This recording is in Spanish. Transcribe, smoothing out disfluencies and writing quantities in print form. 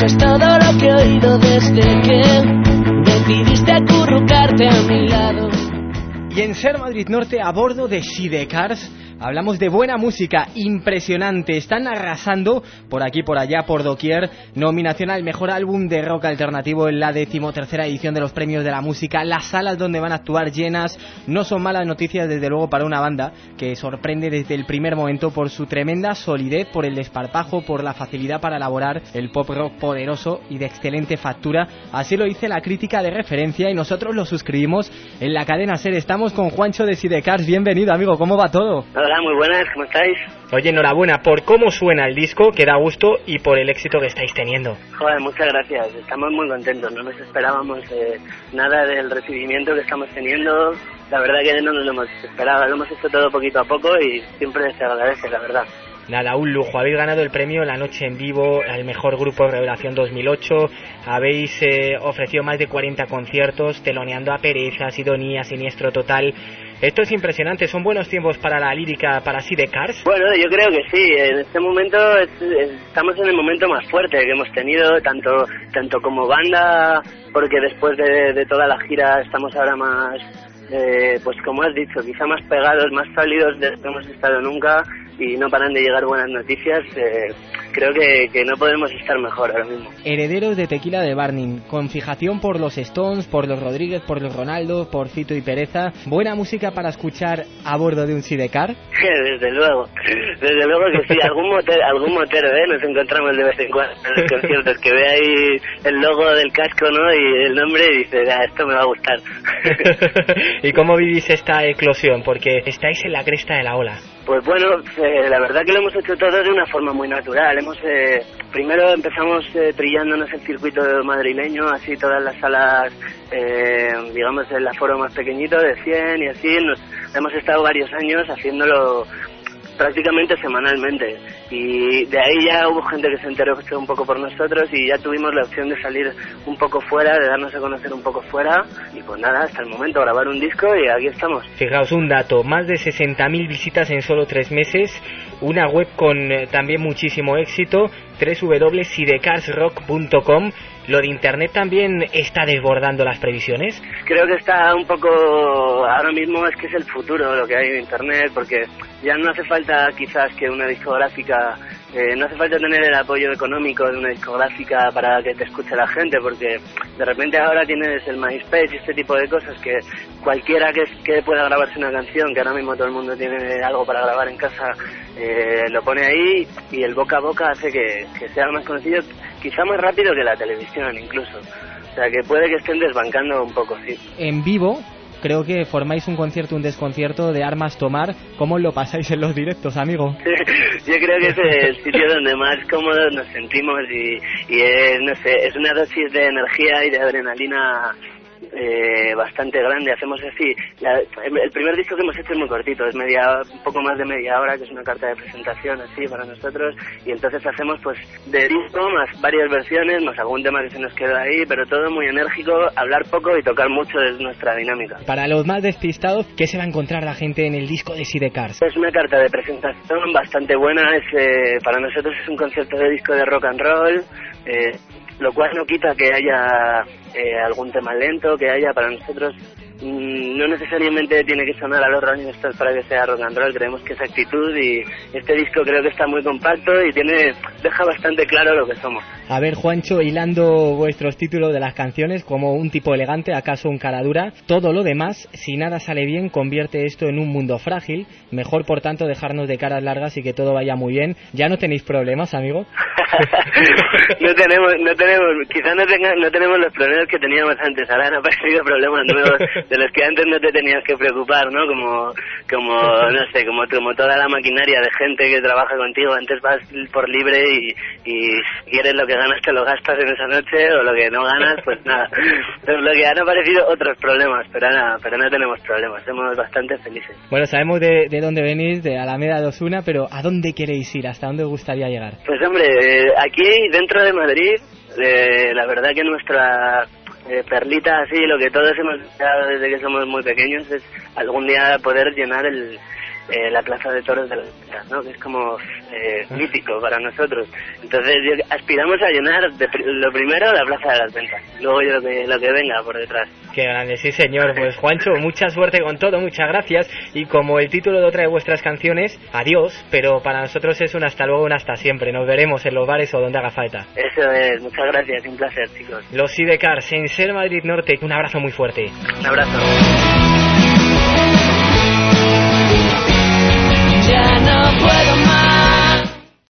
Eso es todo lo que he oído desde que decidiste acurrucarte a mi lado. Y en Ser Madrid Norte, a bordo de Sidecars, hablamos de buena música impresionante. Están arrasando por aquí, por allá, por doquier. Nominación al mejor álbum de rock alternativo en la 13ª edición de los premios de la música. Las salas donde van a actuar llenas. No son malas noticias, desde luego, para una banda que sorprende desde el primer momento por su tremenda solidez, por el desparpajo, por la facilidad para elaborar el pop rock poderoso y de excelente factura. Así lo dice la crítica de referencia y nosotros lo suscribimos en la cadena SER. Estamos con Juancho de Sidecars. Bienvenido, amigo. ¿Cómo va todo? Hola, muy buenas. ¿Cómo estáis? Oye, enhorabuena por cómo suena el disco, que da gusto, y por el éxito que estáis teniendo. Joder, muchas gracias. Estamos muy contentos. No nos esperábamos nada del recibimiento que estamos teniendo. La verdad que no nos lo hemos esperado. Lo hemos hecho todo poquito a poco y siempre se agradece, la verdad. Nada, un lujo. Habéis ganado el premio La Noche en Vivo al mejor grupo Revelación 2008. Habéis ofrecido más de 40 conciertos, teloneando a Pereza, Sidonia, Siniestro Total. Esto es impresionante. ¿Son buenos tiempos para la lírica, para Sidecars? Bueno, yo creo que sí. En este momento estamos en el momento más fuerte que hemos tenido, tanto como banda, porque después de toda la gira estamos ahora más, pues como has dicho, quizá más pegados, más sólidos de lo que hemos estado nunca, y no paran de llegar buenas noticias. Creo que no podemos estar mejor ahora mismo. Herederos de Tequila de Barney, con fijación por los Stones, por los Rodríguez, por los Ronaldo, por Fito y Pereza. ¿Buena música para escuchar a bordo de un Sidecar? Desde luego que sí. Algún motero, nos encontramos de vez en cuando en los conciertos, que ve ahí el logo del casco, ¿no?, y el nombre, y dice, esto me va a gustar. ¿Y cómo vivís esta eclosión? Porque estáis en la cresta de la ola. Pues bueno, la verdad que lo hemos hecho todo de una forma muy natural. Primero empezamos trillándonos el circuito madrileño, así todas las salas, digamos el aforo más pequeñito de 100 y así. Hemos estado varios años haciéndolo prácticamente semanalmente, y de ahí ya hubo gente que se enteró un poco por nosotros y ya tuvimos la opción de salir un poco fuera, de darnos a conocer un poco fuera, y pues nada, hasta el momento grabar un disco y aquí estamos. Fijaos un dato, más de 60.000 visitas en solo 3 meses, una web con también muchísimo éxito, www.sidecarsrock.com. ¿Lo de internet también está desbordando las previsiones? Creo que está un poco, ahora mismo es que es el futuro lo que hay en internet, porque ya no hace falta quizás que una discográfica, no hace falta tener el apoyo económico de una discográfica para que te escuche la gente, porque de repente ahora tienes el MySpace y este tipo de cosas, que cualquiera que pueda grabarse una canción, que ahora mismo todo el mundo tiene algo para grabar en casa, lo pone ahí, y el boca a boca hace que sea más conocido, quizá más rápido que la televisión incluso. O sea que puede que estén desbancando un poco, sí. En vivo creo que formáis un concierto, un desconcierto de Armas Tomar. ¿Cómo lo pasáis en los directos, amigo? Yo creo que es el sitio donde más cómodos nos sentimos y no sé, es una dosis de energía y de adrenalina bastante grande. Hacemos así, el primer disco que hemos hecho es muy cortito, es un poco más de media hora, que es una carta de presentación así para nosotros, y entonces hacemos pues de disco más varias versiones, más algún tema que se nos queda ahí, pero todo muy enérgico, hablar poco y tocar mucho es nuestra dinámica. Para los más despistados, ¿qué se va a encontrar la gente en el disco de Sidecars? Es una carta de presentación bastante buena, para nosotros es un concierto de disco de rock and roll, lo cual no quita que haya algún tema lento, que haya para nosotros. No necesariamente tiene que sonar a los Rolling Stones para que sea rock and roll, creemos que es actitud, y este disco creo que está muy compacto y deja bastante claro lo que somos. A ver, Juancho, hilando vuestros títulos de las canciones, como Un tipo elegante, acaso un cara dura, todo lo demás, si nada sale bien, convierte esto en un mundo frágil, mejor por tanto dejarnos de caras largas y que todo vaya muy bien. ¿Ya no tenéis problemas, amigo? no tenemos, quizás no tenemos los problemas que teníamos antes, ahora han aparecido problemas nuevos de los que antes no te tenías que preocupar, ¿no? Como no sé, como toda la maquinaria de gente que trabaja contigo, antes vas por libre y si quieres lo que ganas te lo gastas en esa noche, o lo que no ganas, pues nada. Pero lo que han aparecido otros problemas, pero no tenemos problemas, somos bastante felices. Bueno, sabemos de dónde venís, de Alameda de Osuna, pero ¿a dónde queréis ir? ¿Hasta dónde os gustaría llegar? Pues hombre, aquí dentro de Madrid, la verdad que nuestra perlita, así, lo que todos hemos deseado desde que somos muy pequeños, es algún día poder llenar la Plaza de Toros de las Ventas, ¿no? Que es como mítico para nosotros. Entonces aspiramos a llenar lo primero la Plaza de las Ventas, luego lo que venga por detrás. Qué grande, sí señor. Pues Juancho, mucha suerte con todo, muchas gracias. Y como el título de otra de vuestras canciones, adiós, pero para nosotros es un hasta luego, un hasta siempre. Nos veremos en los bares o donde haga falta. Eso es, muchas gracias, un placer, chicos. Los Sidecars en Ser Madrid Norte, un abrazo muy fuerte. Un abrazo. Ya no puedo